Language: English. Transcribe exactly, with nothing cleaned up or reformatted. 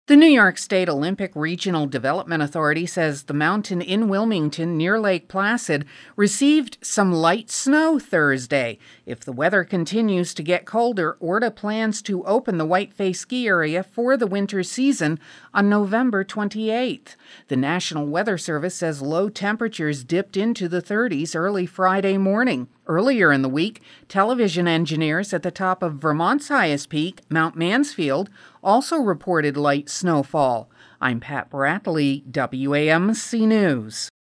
The New York State Olympic Regional Development Authority says the mountain in Wilmington near Lake Placid received some light snow Thursday. If the weather continues to get colder, Orta plans to open the Whiteface ski area for the winter season on November twenty-eighth. The National Weather Service says low temperatures dipped into the thirties early Friday morning. Earlier in the week, television engineers at the top of Vermont's highest peak, Mount Mansfield, also reported light snowfall. I'm Pat Bradley, W A M C News.